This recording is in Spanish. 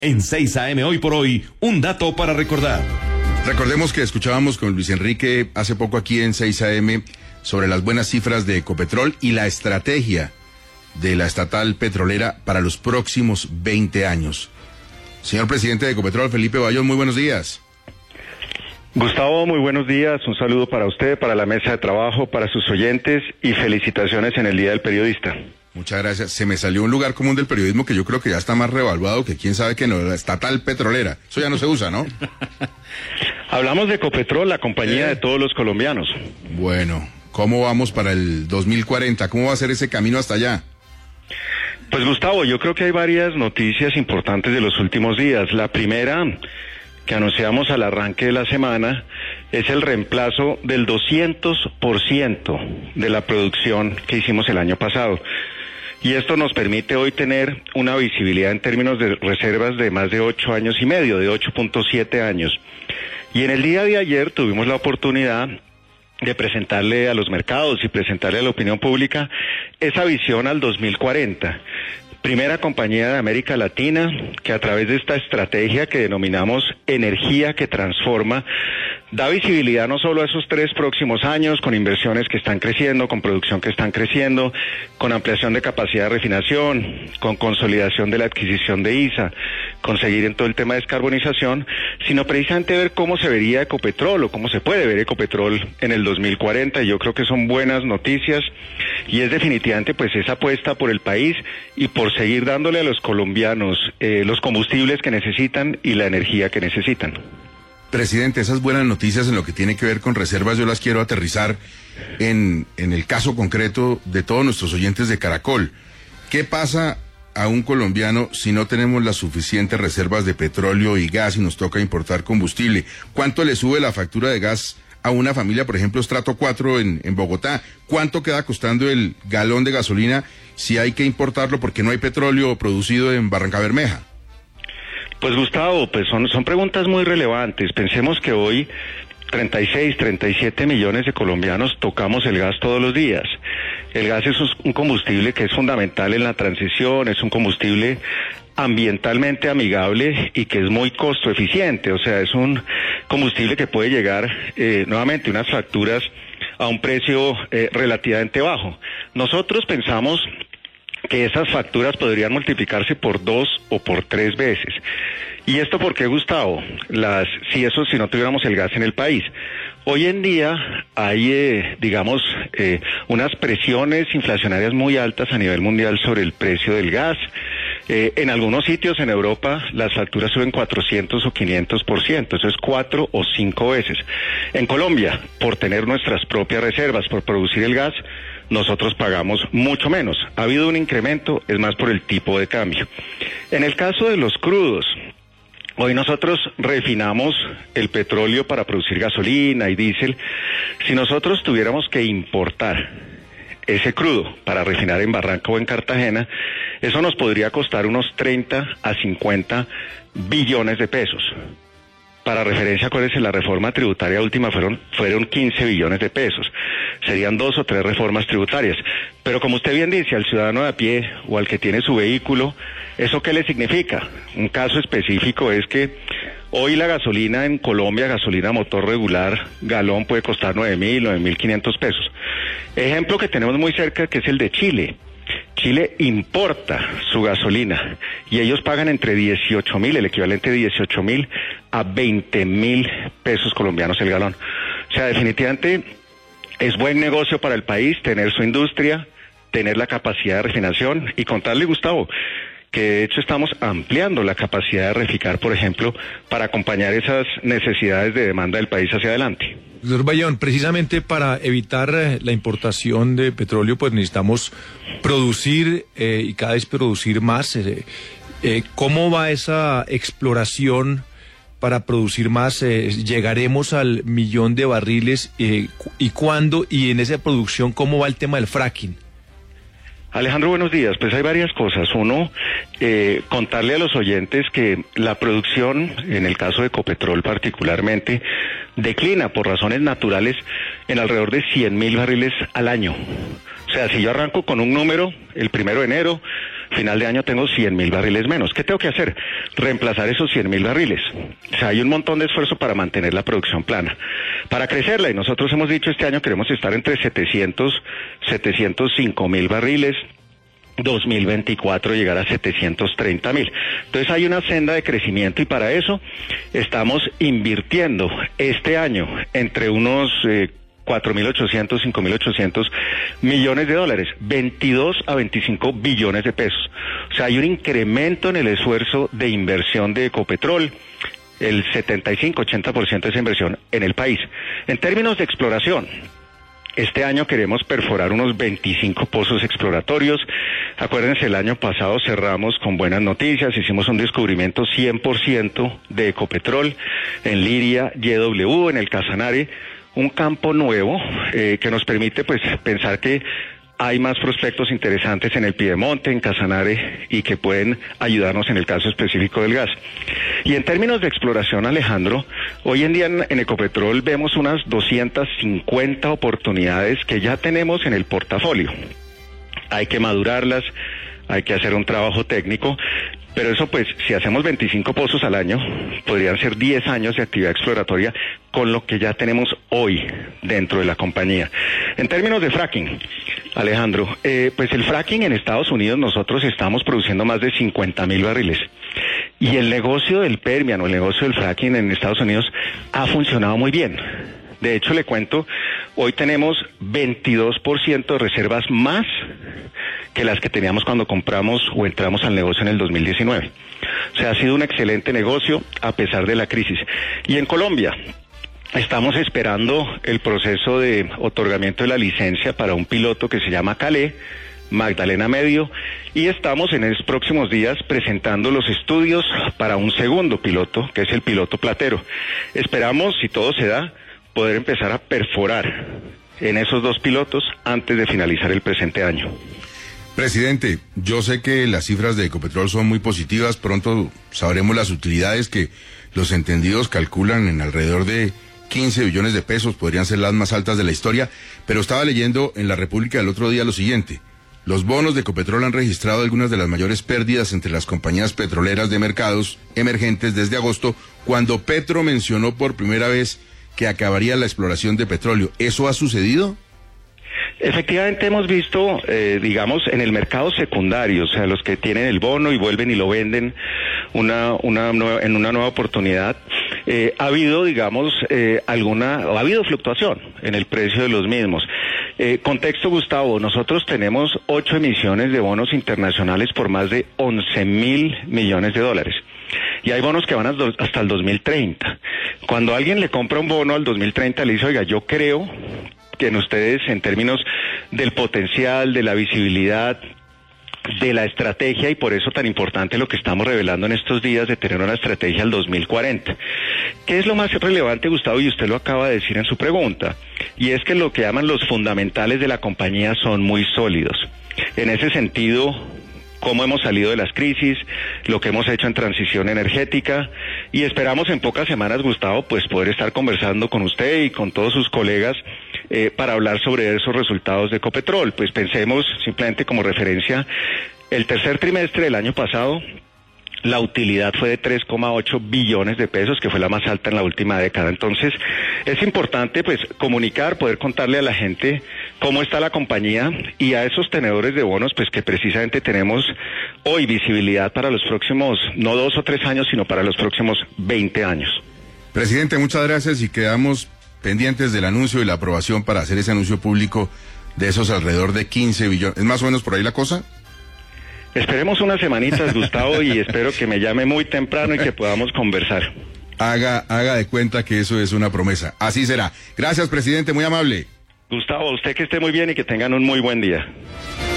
En 6 AM hoy por hoy, un dato para recordar. Recordemos que escuchábamos con Luis Enrique hace poco aquí en 6 AM sobre las buenas cifras de Ecopetrol y la estrategia de la estatal petrolera para los próximos 20 años. Señor presidente de Ecopetrol, Felipe Bayón, muy buenos días. Gustavo, muy buenos días. Un saludo para usted, para la mesa de trabajo, para sus oyentes y felicitaciones en el Día del Periodista. Muchas gracias. Se me salió un lugar común del periodismo que yo creo que ya está más revaluado que quién sabe que no, la estatal petrolera. Eso ya no se usa, ¿no? Hablamos de Ecopetrol, la compañía de todos los colombianos. Bueno, ¿cómo vamos para el 2040? ¿Cómo va a ser ese camino hasta allá? Pues Gustavo, yo creo que hay varias noticias importantes de los últimos días. La primera, que anunciamos al arranque de la semana, es el reemplazo del 200% de la producción que hicimos el año pasado. Y esto nos permite hoy tener una visibilidad en términos de reservas de más de 8 años y medio, de 8.7 años. Y en el día de ayer tuvimos la oportunidad de presentarle a los mercados y presentarle a la opinión pública esa visión al 2040. Primera compañía de América Latina que a través de esta estrategia que denominamos energía que transforma, da visibilidad no solo a esos 3 próximos años, con inversiones que están creciendo, con producción que están creciendo, con ampliación de capacidad de refinación, con consolidación de la adquisición de ISA, conseguir en todo el tema de descarbonización, sino precisamente ver cómo se vería Ecopetrol o cómo se puede ver Ecopetrol en el 2040. Y yo creo que son buenas noticias y es definitivamente pues esa apuesta por el país y por seguir dándole a los colombianos los combustibles que necesitan y la energía que necesitan. Presidente, esas buenas noticias en lo que tiene que ver con reservas, yo las quiero aterrizar en el caso concreto de todos nuestros oyentes de Caracol. ¿Qué pasa a un colombiano si no tenemos las suficientes reservas de petróleo y gas y nos toca importar combustible? ¿Cuánto le sube la factura de gas a una familia, por ejemplo, estrato 4 en Bogotá? ¿Cuánto queda costando el galón de gasolina si hay que importarlo porque no hay petróleo producido en Barrancabermeja? Pues Gustavo, pues son preguntas muy relevantes. Pensemos que hoy 36, 37 millones de colombianos tocamos el gas todos los días. El gas es un combustible que es fundamental en la transición, es un combustible ambientalmente amigable y que es muy costo eficiente, o sea, es un combustible que puede llegar nuevamente unas facturas a un precio relativamente bajo. Nosotros pensamos que esas facturas podrían multiplicarse por 2 o por 3 veces. ¿Y esto por qué, Gustavo? Si no tuviéramos el gas en el país. Hoy en día hay, unas presiones inflacionarias muy altas a nivel mundial sobre el precio del gas. En algunos sitios en Europa las facturas suben 400 o 500%, eso es 4 o 5 veces. En Colombia, por tener nuestras propias reservas, por producir el gas, nosotros pagamos mucho menos. Ha habido un incremento, es más por el tipo de cambio. En el caso de los crudos, hoy nosotros refinamos el petróleo para producir gasolina y diésel. Si nosotros tuviéramos que importar ese crudo para refinar en Barranca o en Cartagena, eso nos podría costar unos 30 a 50 billones de pesos. Para referencia, acuérdense, la reforma tributaria última fueron 15 billones de pesos. Serían 2 o 3 reformas tributarias. Pero como usted bien dice, al ciudadano de a pie o al que tiene su vehículo, ¿eso qué le significa? Un caso específico es que hoy la gasolina en Colombia, gasolina motor regular, galón puede costar 9.000, 9.500 pesos. Ejemplo que tenemos muy cerca, que es el de Chile. Chile importa su gasolina y ellos pagan entre 18.000, el equivalente de 18.000 a 20.000 pesos colombianos el galón. O sea, definitivamente es buen negocio para el país tener su industria, tener la capacidad de refinación y contarle, Gustavo, que de hecho estamos ampliando la capacidad de reficar, por ejemplo, para acompañar esas necesidades de demanda del país hacia adelante. Doctor Bayón, precisamente para evitar la importación de petróleo, pues necesitamos producir y cada vez producir más. ¿Cómo va esa exploración para producir más? ¿Llegaremos al 1.000.000 de barriles? ¿Y cuándo? Y en esa producción, ¿cómo va el tema del fracking? Alejandro, buenos días. Pues hay varias cosas. Uno, contarle a los oyentes que la producción, en el caso de Ecopetrol particularmente, declina por razones naturales en alrededor de 100.000 barriles al año. O sea, si yo arranco con un número el 1 de enero, Final de año tengo 100.000 barriles menos. ¿Qué tengo que hacer? Reemplazar esos 100.000 barriles. O sea, hay un montón de esfuerzo para mantener la producción plana, para crecerla, y nosotros hemos dicho este año queremos estar entre 705.000 barriles, 2024 llegar a 730.000. Entonces hay una senda de crecimiento, y para eso estamos invirtiendo este año entre unos 4.800, 5.800 millones de dólares, 22 a 25 billones de pesos. O sea, hay un incremento en el esfuerzo de inversión de Ecopetrol, el 75-80% de esa inversión en el país. En términos de exploración, este año queremos perforar unos 25 pozos exploratorios. Acuérdense, el año pasado cerramos con buenas noticias, hicimos un descubrimiento 100% de Ecopetrol en Liria, YW, en el Casanare, un campo nuevo que nos permite pues pensar que hay más prospectos interesantes en el Piedemonte, en Casanare, y que pueden ayudarnos en el caso específico del gas. Y en términos de exploración, Alejandro, hoy en día en Ecopetrol vemos unas 250 oportunidades que ya tenemos en el portafolio. Hay que madurarlas, hay que hacer un trabajo técnico, pero eso pues, si hacemos 25 pozos al año, podrían ser 10 años de actividad exploratoria con lo que ya tenemos hoy dentro de la compañía. En términos de fracking, Alejandro, pues el fracking en Estados Unidos nosotros estamos produciendo más de 50.000 barriles. Y el negocio del Permian o el negocio del fracking en Estados Unidos ha funcionado muy bien. De hecho, le cuento, hoy tenemos 22% de reservas más que las que teníamos cuando compramos o entramos al negocio en el 2019. O sea, ha sido un excelente negocio a pesar de la crisis. Y en Colombia estamos esperando el proceso de otorgamiento de la licencia para un piloto que se llama Calé, Magdalena Medio, y estamos en los próximos días presentando los estudios para un segundo piloto, que es el piloto Platero. Esperamos, si todo se da, poder empezar a perforar en esos dos pilotos antes de finalizar el presente año. Presidente, yo sé que las cifras de Ecopetrol son muy positivas, pronto sabremos las utilidades que los entendidos calculan en alrededor de 15 billones de pesos, podrían ser las más altas de la historia, pero estaba leyendo en La República el otro día lo siguiente: los bonos de Ecopetrol han registrado algunas de las mayores pérdidas entre las compañías petroleras de mercados emergentes desde agosto, cuando Petro mencionó por primera vez que acabaría la exploración de petróleo. ¿Eso ha sucedido? Efectivamente hemos visto, digamos, en el mercado secundario, o sea, los que tienen el bono y vuelven y lo venden en una nueva oportunidad, ha habido, digamos, ha habido fluctuación en el precio de los mismos. Contexto, Gustavo, nosotros tenemos 8 emisiones de bonos internacionales por más de 11.000 millones de dólares. Y hay bonos que van hasta el 2030. Cuando alguien le compra un bono al 2030, le dice, oiga, yo creo que en ustedes, en términos del potencial, de la visibilidad, de la estrategia, y por eso tan importante lo que estamos revelando en estos días de tener una estrategia al 2040. ¿Qué es lo más relevante, Gustavo? Y usted lo acaba de decir en su pregunta, y es que lo que llaman los fundamentales de la compañía son muy sólidos. En ese sentido, cómo hemos salido de las crisis, lo que hemos hecho en transición energética, y esperamos en pocas semanas, Gustavo, pues poder estar conversando con usted y con todos sus colegas para hablar sobre esos resultados de Ecopetrol. Pues pensemos simplemente como referencia, el tercer trimestre del año pasado, la utilidad fue de 3,8 billones de pesos, que fue la más alta en la última década. Entonces, es importante pues comunicar, poder contarle a la gente cómo está la compañía, y a esos tenedores de bonos, pues que precisamente tenemos hoy visibilidad para los próximos, no 2 o 3 años, sino para los próximos 20 años. Presidente, muchas gracias, y quedamos pendientes del anuncio y la aprobación para hacer ese anuncio público de esos alrededor de 15 billones. ¿Es más o menos por ahí la cosa? Esperemos unas semanitas, Gustavo, y espero que me llame muy temprano y que podamos conversar. Haga de cuenta que eso es una promesa. Así será. Gracias, presidente, muy amable. Gustavo, usted que esté muy bien y que tengan un muy buen día.